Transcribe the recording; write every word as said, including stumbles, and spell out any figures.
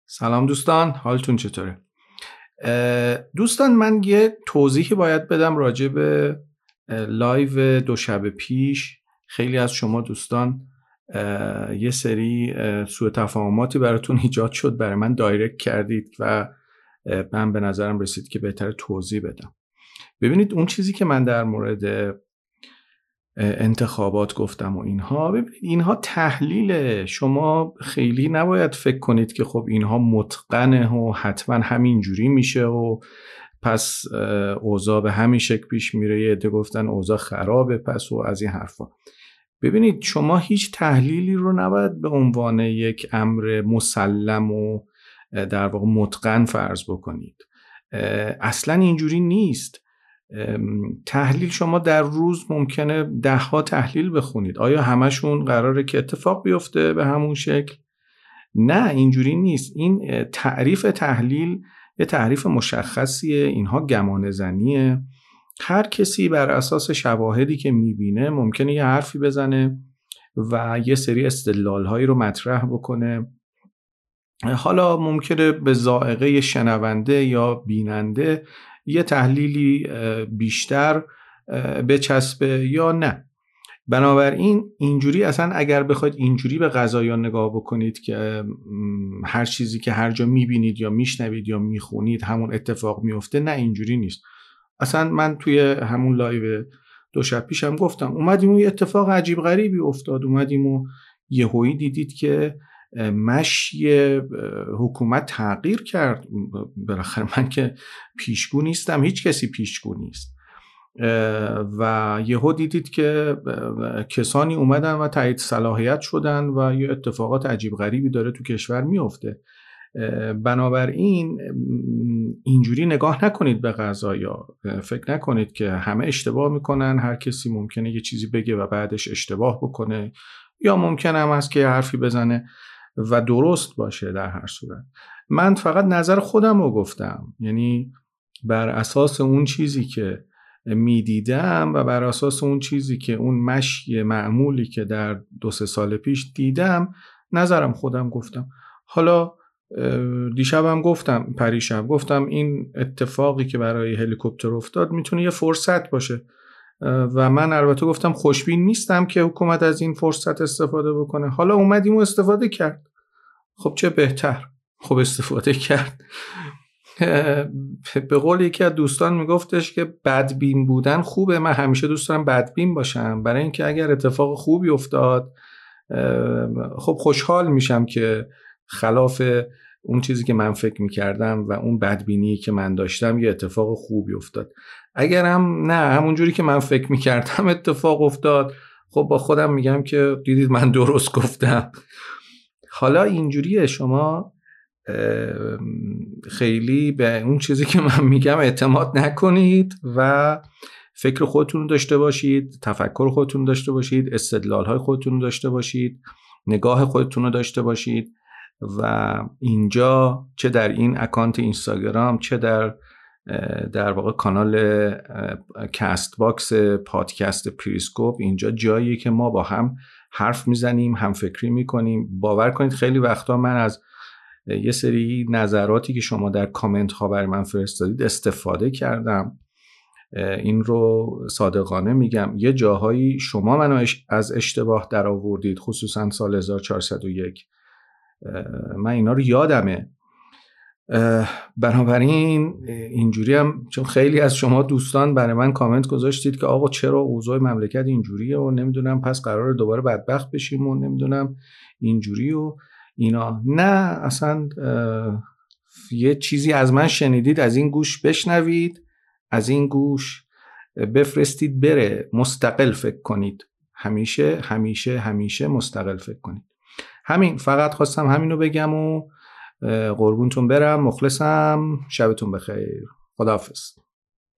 سلام دوستان، حالتون چطوره؟ دوستان من یه توضیحی باید بدم راجع به لایو دو شب پیش. خیلی از شما دوستان یه سری سوء تفاهماتی براتون ایجاد شد، برای من دایرکت کردید و من به نظرم رسید که بهتر توضیح بدم. ببینید اون چیزی که من در مورد انتخابات گفتم و اینها، ببینید اینها تحلیل، شما خیلی نباید فکر کنید که خب اینها متقنه و حتما همینجوری میشه و پس اوضاع به همین شکل پیش میره. یه عده گفتن اوضاع خرابه پس و از این حرفا. ببینید شما هیچ تحلیلی رو نباید به عنوان یک امر مسلم و در واقع متقن فرض بکنید. اصلا اینجوری نیست. تحلیل شما در روز ممکنه ده ها تحلیل بخونید. آیا همشون قراره که اتفاق بیفته به همون شکل؟ نه، اینجوری نیست. این تعریف تحلیل یه تعریف مشخصیه، اینها گمان زنیه. هر کسی بر اساس شواهدی که میبینه ممکنه یه حرفی بزنه و یه سری استدلال هایی رو مطرح بکنه. حالا ممکنه به ذائقه شنونده یا بیننده یه تحلیلی بیشتر بچسبه یا نه. بنابراین اینجوری اصلا اگر بخواید اینجوری به قضایا نگاه بکنید که هر چیزی که هر جا میبینید یا میشنوید یا میخونید همون اتفاق میفته، نه اینجوری نیست. اصلا من توی همون لایو دو شب پیشم گفتم اومدیم و یه اتفاق عجیب غریبی افتاد، اومدیم و یهویی دیدید که مشی حکومت تغییر کرد. بالاخره من که پیشگو نیستم، هیچ کسی پیشگو نیست، و یهو دیدید که کسانی اومدن و تایید صلاحیت شدن و یه اتفاقات عجیب غریبی داره تو کشور میفته. بنابراین اینجوری نگاه نکنید به قضایا. فکر نکنید که همه اشتباه میکنن، هر کسی ممکنه یه چیزی بگه و بعدش اشتباه بکنه، یا ممکنه هم هست که یه حرفی بزنه و درست باشه. در هر صورت من فقط نظر خودم رو گفتم، یعنی بر اساس اون چیزی که میدیدم و بر اساس اون چیزی که اون مشی معمولی که در دو سه سال پیش دیدم نظرم خودم گفتم. حالا دیشبم گفتم، پریشب گفتم این اتفاقی که برای هلیکوپتر افتاد میتونه یه فرصت باشه و من البته گفتم خوشبین نیستم که حکومت از این فرصت استفاده بکنه. حالا اومدیم و استفاده کرد، خب چه بهتر. خب استفاده کرد. به قول یکی از دوستان میگفتش که بدبین بودن خوبه. من همیشه دوست دارم بدبین باشم، برای اینکه اگر اتفاق خوبی افتاد خب خوشحال میشم که خلاف اون چیزی که من فکر میکردم و اون بدبینی که من داشتم یه اتفاق خوبی افتاد. اگر هم نه همونجوری که من فکر میکردم اتفاق افتاد، خب با خودم میگم که دیدید من درست گفتم. حالا اینجوریه، شما خیلی به اون چیزی که من میگم اعتماد نکنید و فکر خودتون داشته باشید، تفکر خودتون داشته باشید، استدلال‌های خودتون داشته باشید، نگاه خودتون رو داشته باشید. و اینجا چه در این اکانت اینستاگرام، چه در در واقع کانال کست باکس پادکست پریسکوپ، اینجا جاییه که ما با هم حرف میزنیم، هم فکری میکنیم. باور کنید خیلی وقتا من از یه سری نظراتی که شما در کامنت ها برای من فرستادید استفاده کردم. این رو صادقانه میگم، یه جاهایی شما منو از اشتباه در آوردید، خصوصا سال هزار و چهارصد و یک. من اینا رو یادمه. بنابراین اینجوری هم، چون خیلی از شما دوستان برای من کامنت گذاشتید که آقا چرا اوضاع مملکت اینجوریه و نمیدونم پس قراره دوباره بدبخت بشیم و نمیدونم اینجوری و اینا. نه اصلا، یه چیزی از من شنیدید، از این گوش بشنوید، از این گوش بفرستید بره، مستقل فکر کنید. همیشه همیشه همیشه مستقل فکر کنید. همین، فقط خواستم همینو بگم و قربونتون برم. مخلصم. شبتون بخیر. خداحافظ.